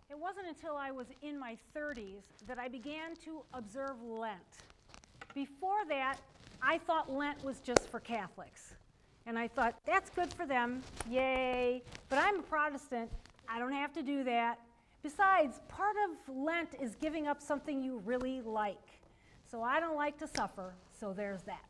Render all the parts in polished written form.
It wasn't until I was in my 30s that I began to observe Lent. Before that, I thought Lent was just for Catholics. And I thought, that's good for them, yay. But I'm a Protestant, I don't have to do that. Besides, part of Lent is giving up something you really like. So I don't like to suffer, so there's that.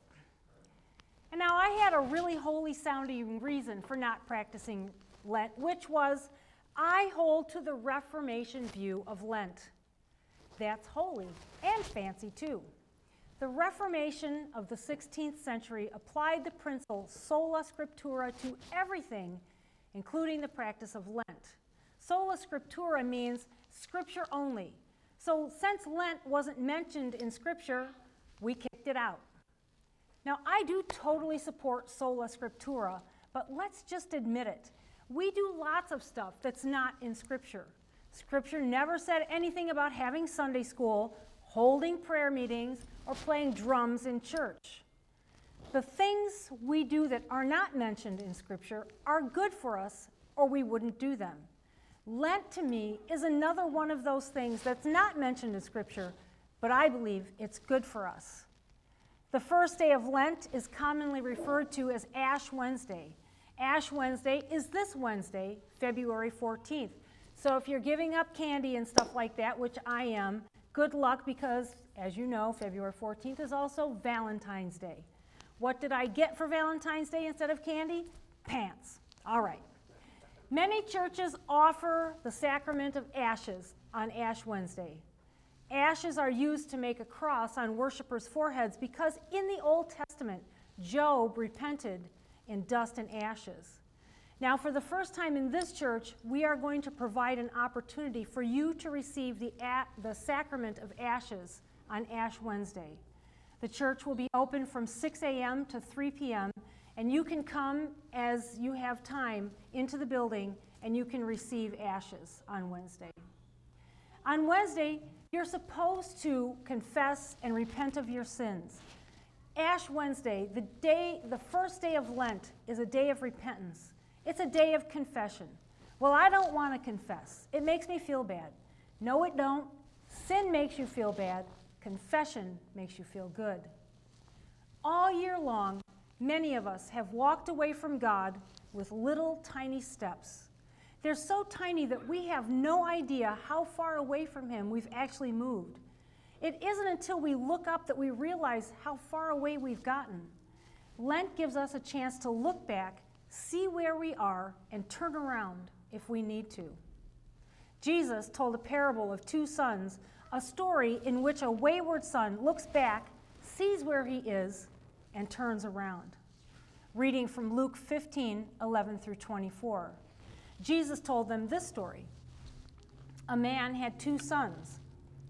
And now I had a really holy sounding reason for not practicing Lent, which was I hold to the Reformation view of Lent. That's holy and fancy too. The Reformation of the 16th century applied the principle sola scriptura to everything, including the practice of Lent. Sola scriptura means scripture only. So since Lent wasn't mentioned in scripture, we kicked it out. Now, I do totally support sola scriptura, but let's just admit it. We do lots of stuff that's not in Scripture. Scripture never said anything about having Sunday school, holding prayer meetings, or playing drums in church. The things we do that are not mentioned in Scripture are good for us, or we wouldn't do them. Lent, to me, is another one of those things that's not mentioned in Scripture, but I believe it's good for us. The first day of Lent is commonly referred to as Ash Wednesday. Ash Wednesday is this Wednesday, February 14th. So if you're giving up candy and stuff like that, which I am, good luck because, as you know, February 14th is also Valentine's Day. What did I get for Valentine's Day instead of candy? Pants. All right. Many churches offer the sacrament of ashes on Ash Wednesday. Ashes are used to make a cross on worshipers' foreheads because in the Old Testament, Job repented in dust and ashes. Now, for the first time in this church, we are going to provide an opportunity for you to receive the sacrament of ashes on Ash Wednesday. The church will be open from 6 a.m. to 3 p.m., and you can come as you have time into the building, and you can receive ashes on Wednesday. On Wednesday, you're supposed to confess and repent of your sins. Ash Wednesday, the first day of Lent, is a day of repentance. It's a day of confession. Well, I don't want to confess. It makes me feel bad. No, it don't. Sin makes you feel bad. Confession makes you feel good. All year long, many of us have walked away from God with little tiny steps. They're so tiny that we have no idea how far away from Him we've actually moved. It isn't until we look up that we realize how far away we've gotten. Lent gives us a chance to look back, see where we are, and turn around if we need to. Jesus told a parable of two sons, a story in which a wayward son looks back, sees where he is, and turns around. Reading from Luke 15:11 through 24. Jesus told them this story. A man had two sons.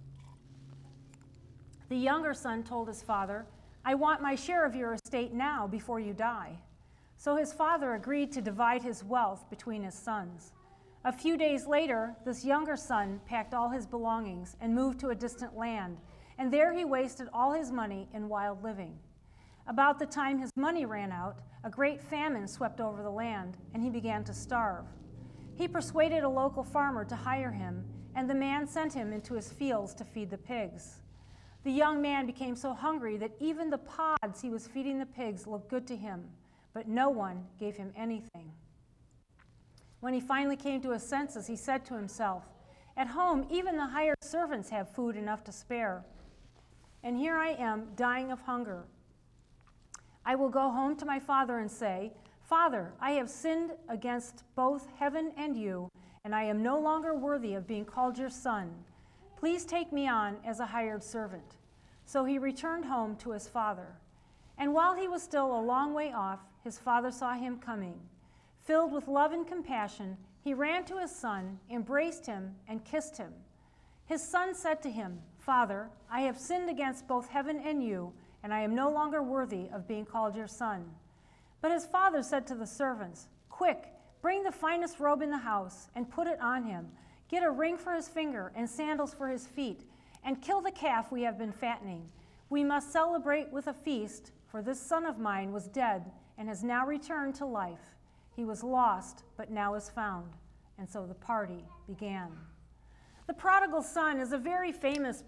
The younger son told his father, "I want my share of your estate now before you die." So his father agreed to divide his wealth between his sons. A few days later, this younger son packed all his belongings and moved to a distant land, and there he wasted all his money in wild living. About the time his money ran out, a great famine swept over the land, and he began to starve. He persuaded a local farmer to hire him, and the man sent him into his fields to feed the pigs. The young man became so hungry that even the pods he was feeding the pigs looked good to him, but no one gave him anything. When he finally came to his senses, he said to himself, "At home, even the hired servants have food enough to spare, and here I am dying of hunger. I will go home to my father and say, 'Father, I have sinned against both heaven and you, and I am no longer worthy of being called your son. Please take me on as a hired servant.' So he returned home to his father. And while he was still a long way off, his father saw him coming. Filled with love and compassion, he ran to his son, embraced him, and kissed him. His son said to him, 'Father, I have sinned against both heaven and you, and I am no longer worthy of being called your son.' But his father said to the servants, 'Quick, bring the finest robe in the house and put it on him. Get a ring for his finger and sandals for his feet, and kill the calf we have been fattening. We must celebrate with a feast, for this son of mine was dead and has now returned to life. He was lost, but now is found.' And so the party began." The prodigal son is a very famous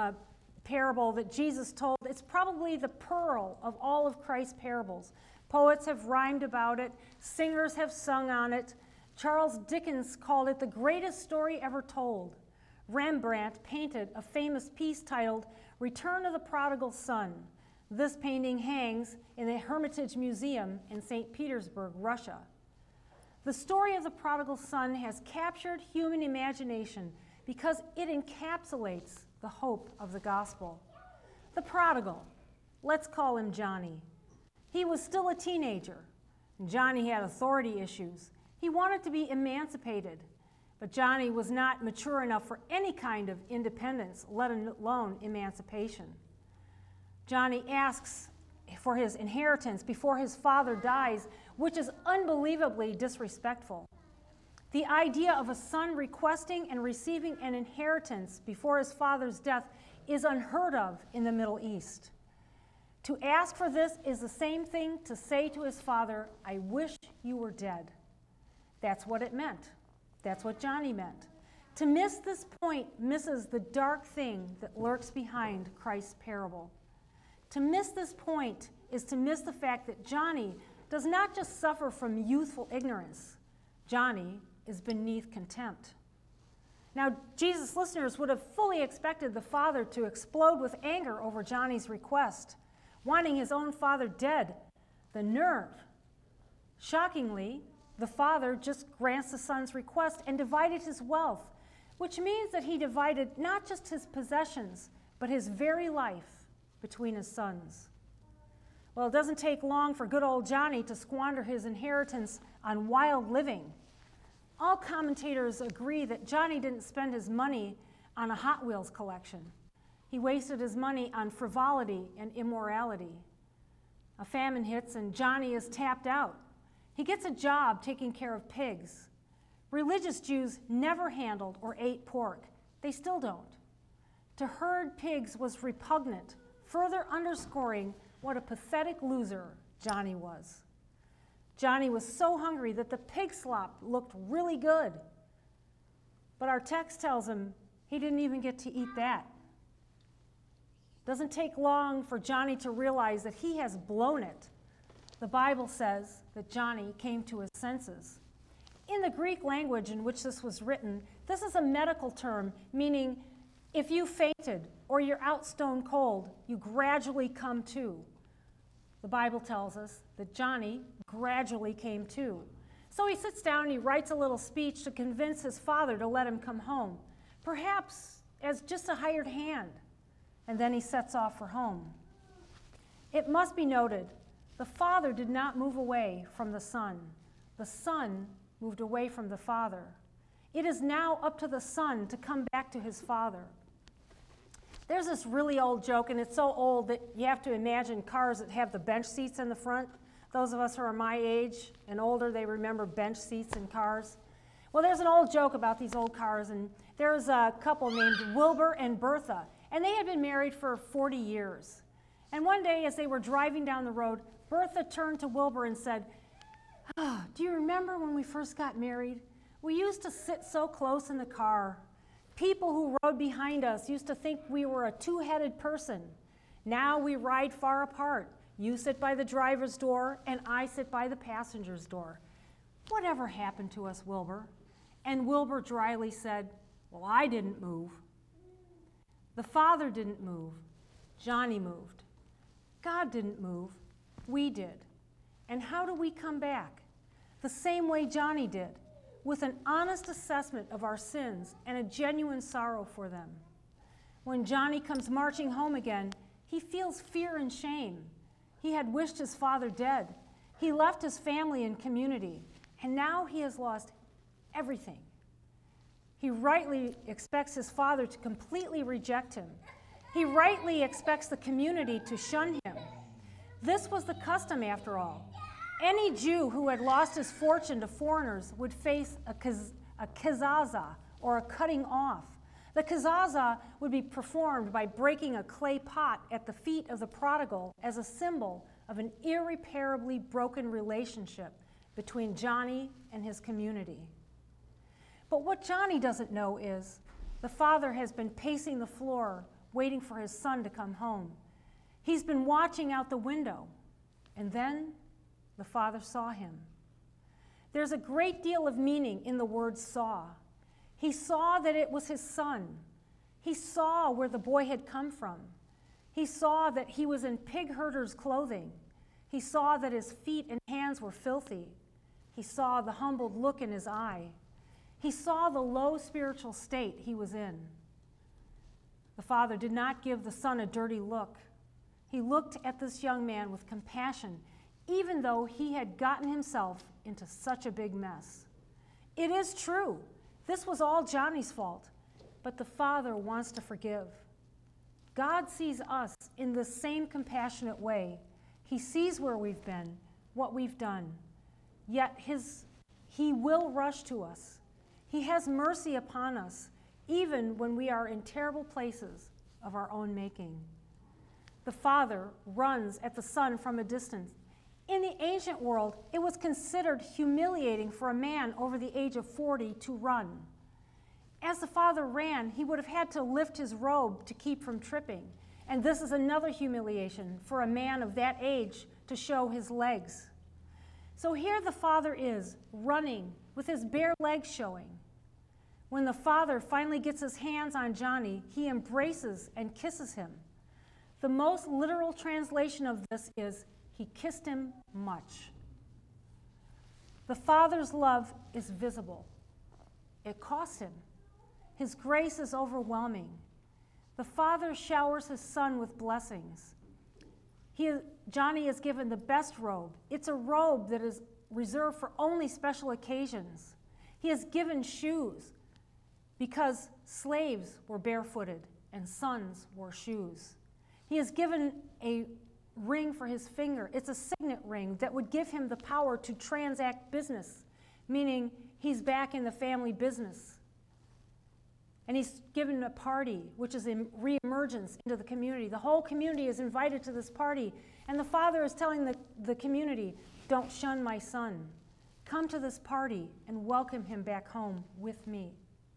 parable that Jesus told. It's probably the pearl of all of Christ's parables. Poets have rhymed about it. Singers have sung on it. Charles Dickens called it the greatest story ever told. Rembrandt painted a famous piece titled Return of the Prodigal Son. This painting hangs in the Hermitage Museum in St. Petersburg, Russia. The story of the prodigal son has captured human imagination because it encapsulates the hope of the gospel. The prodigal, let's call him Johnny. He was still a teenager. Johnny had authority issues. He wanted to be emancipated, but Johnny was not mature enough for any kind of independence, let alone emancipation. Johnny asks for his inheritance before his father dies, which is unbelievably disrespectful. The idea of a son requesting and receiving an inheritance before his father's death is unheard of in the Middle East. To ask for this is the same thing to say to his father, I wish you were dead. That's what it meant. That's what Johnny meant. To miss this point misses the dark thing that lurks behind Christ's parable. To miss this point is to miss the fact that Johnny does not just suffer from youthful ignorance. Johnny is beneath contempt. Now, Jesus' listeners would have fully expected the father to explode with anger over Johnny's request, wanting his own father dead. The nerve. Shockingly, the father just grants the son's request and divided his wealth, which means that he divided not just his possessions, but his very life between his sons. Well, it doesn't take long for good old Johnny to squander his inheritance on wild living. All commentators agree that Johnny didn't spend his money on a Hot Wheels collection. He wasted his money on frivolity and immorality. A famine hits and Johnny is tapped out. He gets a job taking care of pigs. Religious Jews never handled or ate pork. They still don't. To herd pigs was repugnant, further underscoring what a pathetic loser Johnny was. Johnny was so hungry that the pig slop looked really good. But our text tells him he didn't even get to eat that. Doesn't take long for Johnny to realize that he has blown it. The Bible says that Johnny came to his senses. In the Greek language in which this was written, this is a medical term meaning if you fainted or you're out stone cold, you gradually come to. The Bible tells us that Johnny gradually came to. So he sits down and he writes a little speech to convince his father to let him come home, perhaps as just a hired hand, and then he sets off for home. It must be noted, the father did not move away from the son. The son moved away from the father. It is now up to the son to come back to his father. There's this really old joke, and it's so old that you have to imagine cars that have the bench seats in the front. Those of us who are my age and older, they remember bench seats in cars. Well, there's an old joke about these old cars, and there's a couple named Wilbur and Bertha, and they had been married for 40 years. And one day, as they were driving down the road, Bertha turned to Wilbur and said, do you remember when we first got married? We used to sit so close in the car. People who rode behind us used to think we were a two-headed person. Now we ride far apart. You sit by the driver's door, and I sit by the passenger's door. Whatever happened to us, Wilbur? And Wilbur dryly said, well, I didn't move. The father didn't move. Johnny moved. God didn't move. We did. And how do we come back? The same way Johnny did, with an honest assessment of our sins and a genuine sorrow for them. When Johnny comes marching home again, he feels fear and shame. He had wished his father dead. He left his family and community, and now he has lost everything. He rightly expects his father to completely reject him. He rightly expects the community to shun him. This was the custom, after all. Any Jew who had lost his fortune to foreigners would face a kizaza, or a cutting off. The kizaza would be performed by breaking a clay pot at the feet of the prodigal as a symbol of an irreparably broken relationship between Johnny and his community. But what Johnny doesn't know is The father has been pacing the floor, waiting for his son to come home. He's been watching out the window, and then the father saw him. There's a great deal of meaning in the word saw. He saw that it was his son. He saw where the boy had come from. He saw that he was in pig herder's clothing. He saw that his feet and hands were filthy. He saw the humbled look in his eye. He saw the low spiritual state he was in. The father did not give the son a dirty look. He looked at this young man with compassion, even though he had gotten himself into such a big mess. It is true, this was all Johnny's fault, but the father wants to forgive. God sees us in the same compassionate way. He sees where we've been, what we've done, yet he will rush to us. He has mercy upon us, even when we are in terrible places of our own making. The father runs at the son from a distance. In the ancient world, it was considered humiliating for a man over the age of 40 to run. As the father ran, he would have had to lift his robe to keep from tripping. And this is another humiliation for a man of that age to show his legs. So here the father is, running with his bare legs showing. When the father finally gets his hands on Johnny, he embraces and kisses him. The most literal translation of this is, he kissed him much. The father's love is visible. It cost him. His grace is overwhelming. The father showers his son with blessings. Johnny is given the best robe. It's a robe that is reserved for only special occasions. He is given shoes because slaves were barefooted and sons wore shoes. He is given a ring for his finger. It's a signet ring that would give him the power to transact business, meaning he's back in the family business. And he's given a party, which is a reemergence into the community. The whole community is invited to this party, and the father is telling the community, don't shun my son. Come to this party and welcome him back home with me.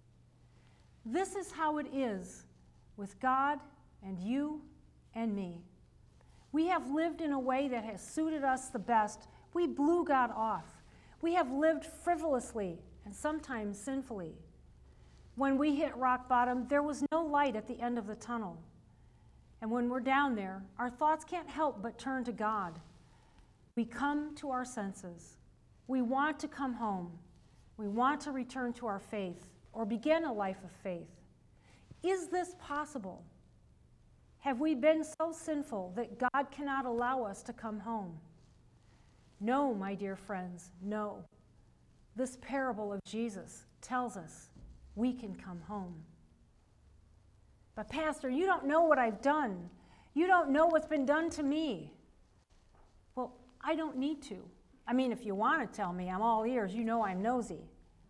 This is how it is with God and you and me. We have lived in a way that has suited us the best. We blew God off. We have lived frivolously and sometimes sinfully. When we hit rock bottom, there was no light at the end of the tunnel. And when we're down there, our thoughts can't help but turn to God. We come to our senses. We want to come home. We want to return to our faith or begin a life of faith. Is this possible? Have we been so sinful that God cannot allow us to come home? No, my dear friends, no. This parable of Jesus tells us we can come home. But Pastor, you don't know what I've done. You don't know what's been done to me. Well, I don't need to. I mean, if you want to tell me, I'm all ears. You know I'm nosy.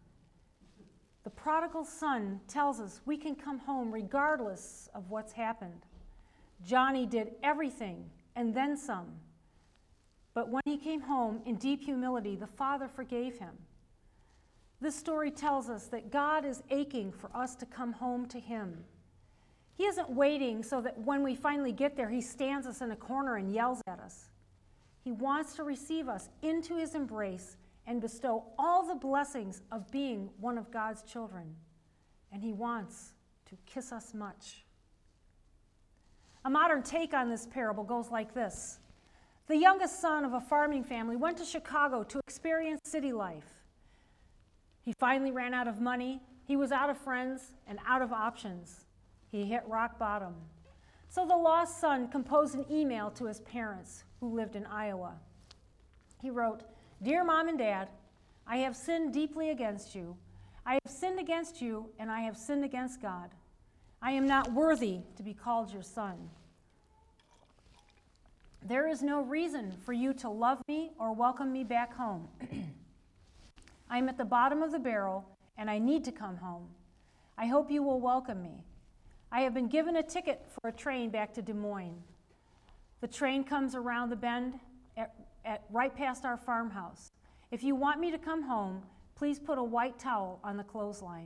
The prodigal son tells us we can come home regardless of what's happened. Johnny did everything and then some. But when he came home in deep humility, the father forgave him. This story tells us that God is aching for us to come home to him. He isn't waiting so that when we finally get there, he stands us in a corner and yells at us. He wants to receive us into his embrace and bestow all the blessings of being one of God's children. And he wants to kiss us much. A modern take on this parable goes like this. The youngest son of a farming family went to Chicago to experience city life. He finally ran out of money. He was out of friends and out of options. He hit rock bottom. So the lost son composed an email to his parents, who lived in Iowa. He wrote, "Dear Mom and Dad, I have sinned deeply against you. I have sinned against you, and I have sinned against God. I am not worthy to be called your son. There is no reason for you to love me or welcome me back home. I am at the bottom of the barrel, and I need to come home. I hope you will welcome me. I have been given a ticket for a train back to Des Moines. The train comes around the bend right past our farmhouse. If you want me to come home, please put a white towel on the clothesline.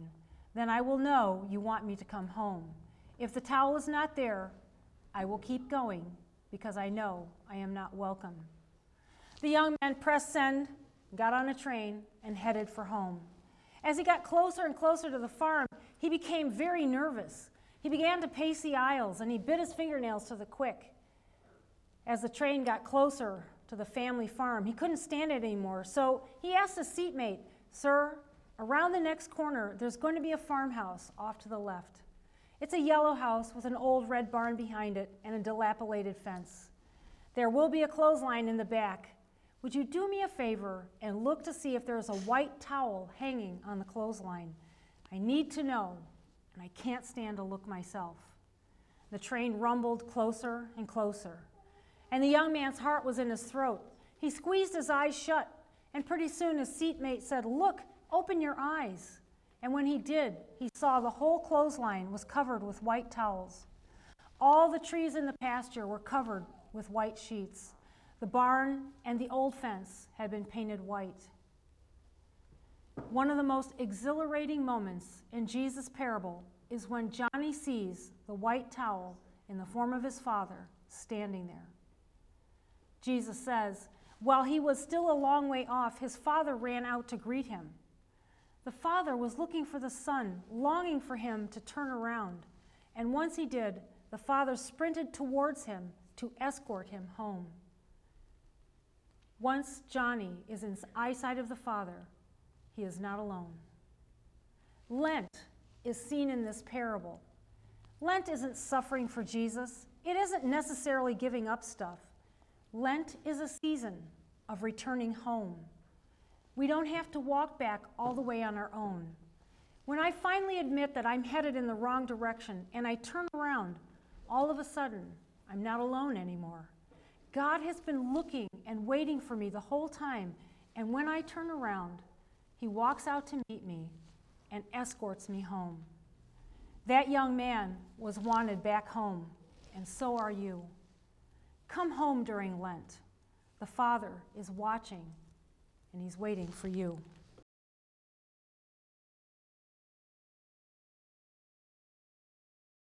then I will know you want me to come home. If the towel is not there, I will keep going because I know I am not welcome." The young man pressed send, got on a train, and headed for home. As he got closer and closer to the farm, he became very nervous. He began to pace the aisles, and he bit his fingernails to the quick. As the train got closer to the family farm, he couldn't stand it anymore, so he asked his seatmate, "Sir, around the next corner, there's going to be a farmhouse off to the left. It's a yellow house with an old red barn behind it and a dilapidated fence. There will be a clothesline in the back. Would you do me a favor and look to see if there's a white towel hanging on the clothesline? I need to know, and I can't stand to look myself." The train rumbled closer and closer, and the young man's heart was in his throat. He squeezed his eyes shut, and pretty soon his seatmate said, "Look, open your eyes." And when he did, he saw the whole clothesline was covered with white towels. All the trees in the pasture were covered with white sheets. The barn and the old fence had been painted white. One of the most exhilarating moments in Jesus' parable is when Johnny sees the white towel in the form of his father standing there. Jesus says, while he was still a long way off, his father ran out to greet him. The father was looking for the son, longing for him to turn around. And once he did, the father sprinted towards him to escort him home. Once Johnny is in eyesight of the Father, he is not alone. Lent is seen in this parable. Lent isn't suffering for Jesus. It isn't necessarily giving up stuff. Lent is a season of returning home. We don't have to walk back all the way on our own. When I finally admit that I'm headed in the wrong direction and I turn around, all of a sudden, I'm not alone anymore. God has been looking and waiting for me the whole time, and when I turn around, he walks out to meet me and escorts me home. That young man was wanted back home, and so are you. Come home during Lent. The Father is watching, and he's waiting for you.